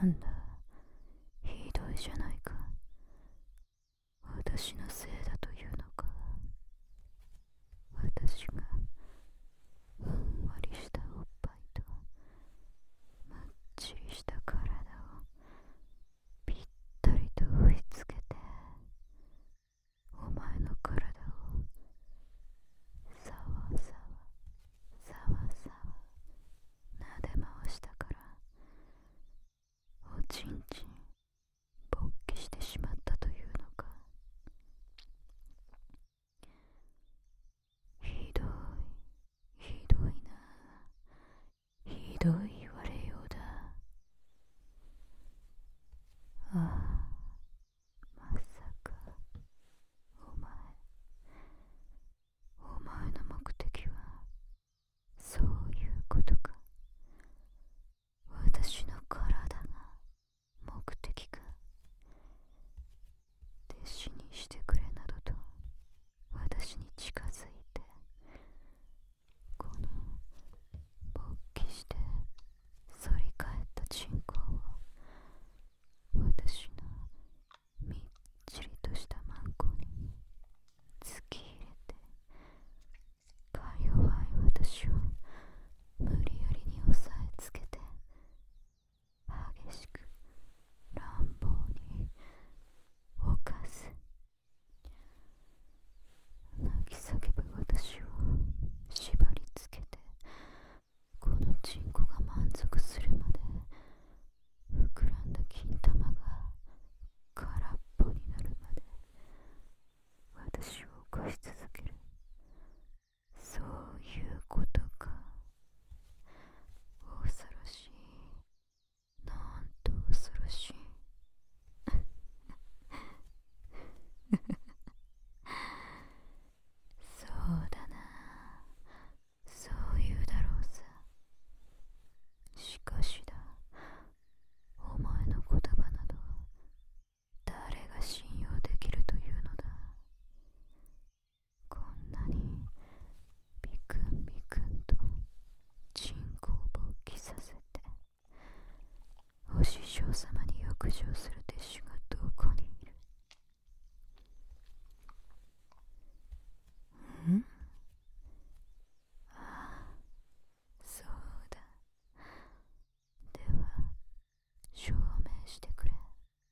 なんだ、ひどいじゃないか。私のせいだというのか。私がふんわりしたおっぱいとむっちりした体をぴったりと押し付けて、お前の体をさわさわさわさわ撫で回したから、おちんちん勃起してしまったというのか。ひどい、ひどいな。ひどい言われようだ。ああ、まさかお前の目的はそういうことか。私の体が目的か。弟子にしてくれなどと私に近づいて、この勃起して反り返ったチンコを私のみっちりとしたマンコに突き入れて、か弱い私を無理やりに押さえつけて、激しく乱暴に犯す。泣き叫ぶ私を縛りつけて、このチンコが満足するまで膨らんだ金玉が空っぽになるまで私を起こし続ける。そういうことか。恐ろしい。なんと恐ろしい。そうだな、そういうだろうさ。しかしだ、お前の言葉など誰が信用できるというのだ。こんなにビクンビクンとチンコを勃起させて、お師匠様に浴場する弟子がどこにいる。ん？ああ、そうだ。では証明してくれ。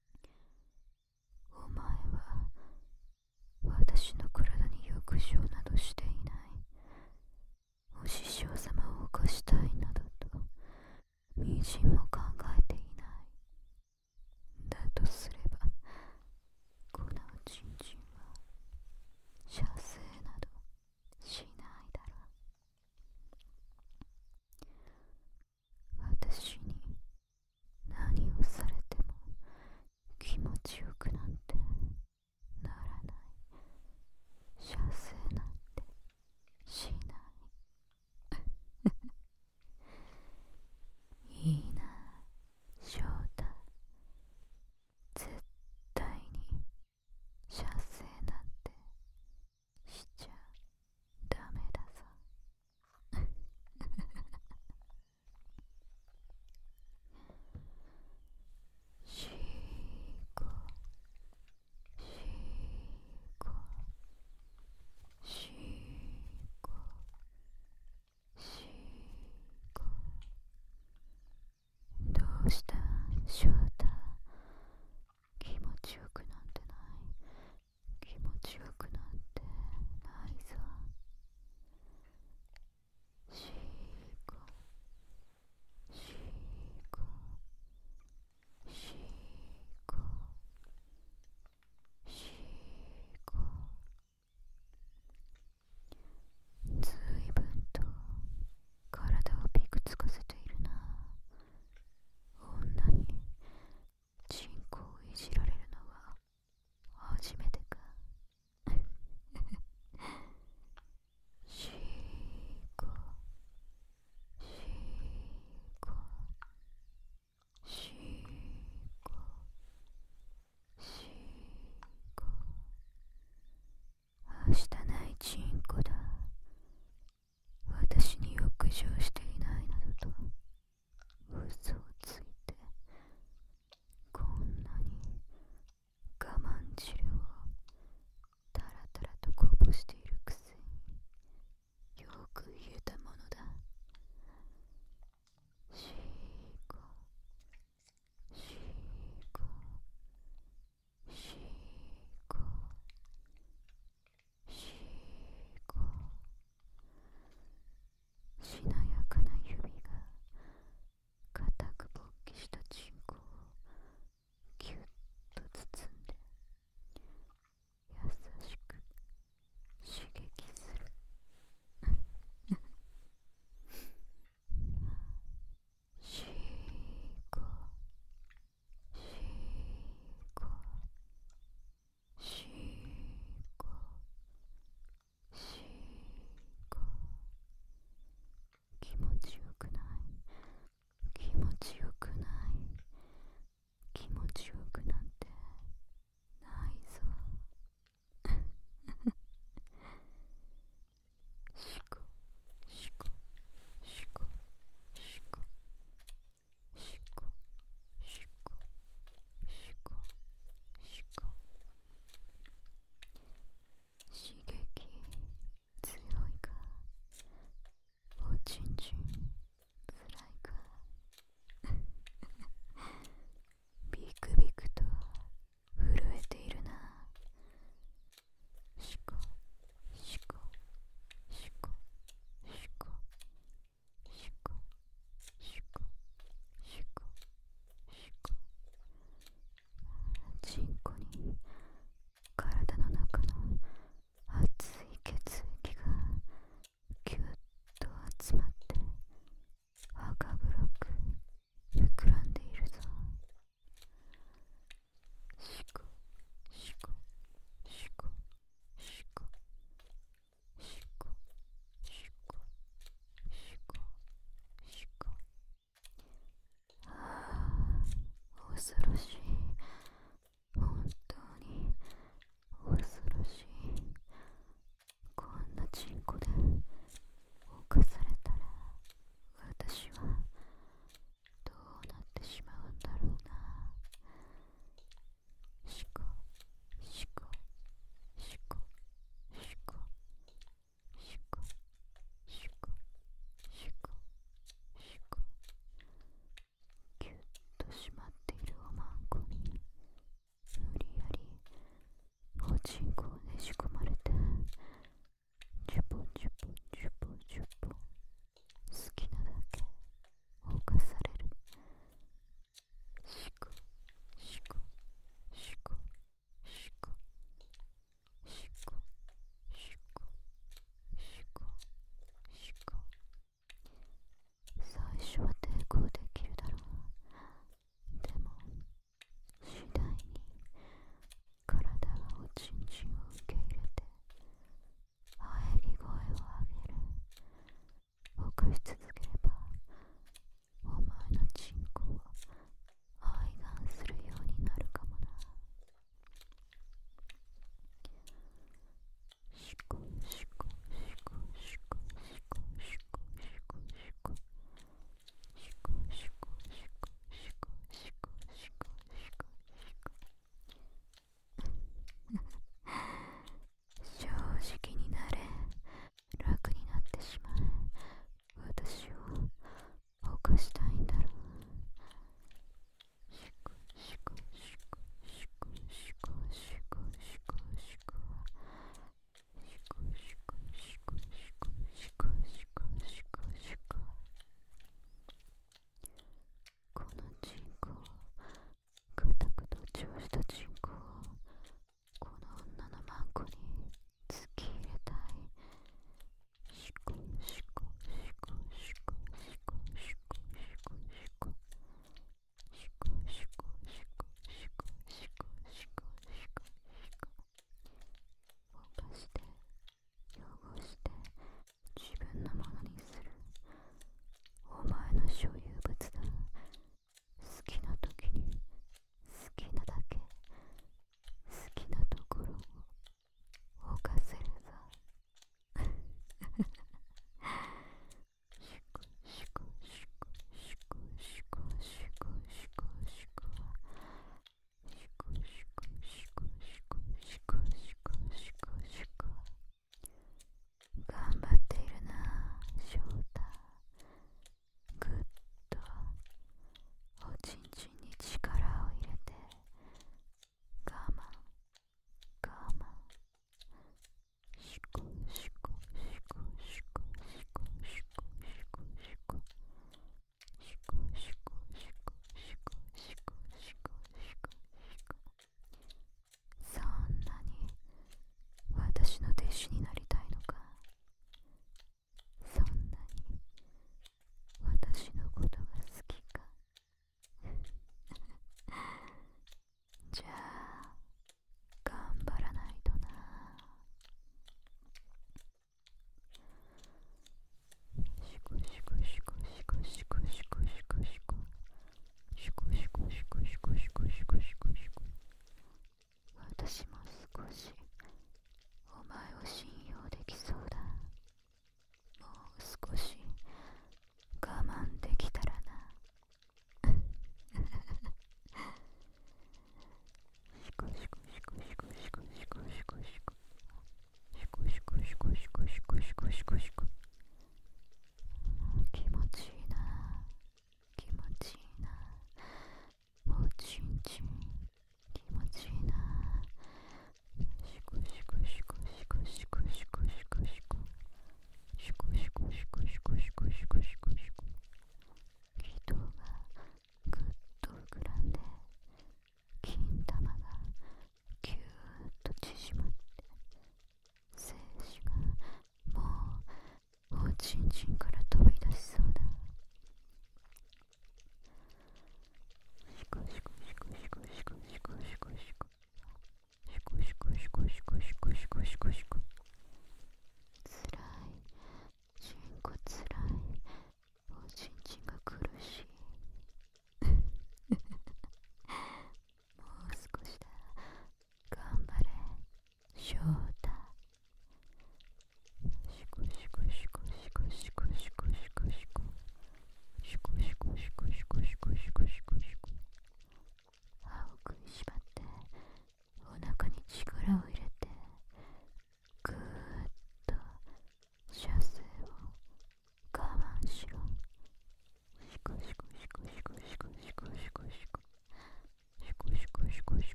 お前は私の体に浴場などしていない。お師匠様を起こしたいなどとみじんも考えていない。だとすれば、このちんちんは射精などしないだろう。私に何をされても気持ちよくなんてならない。射精なんてしない。いいな、翔太。絶対に射精なんてしちゃダメだぞ。しーこ、しーこ、しーこ、しーこ。どうした翔太。気持ちよくなんてない。気持ちよくなんてないぞ。しーこ、しーこ、しーこ、しーこ。ずいぶんと体をピクつかせているな。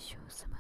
少様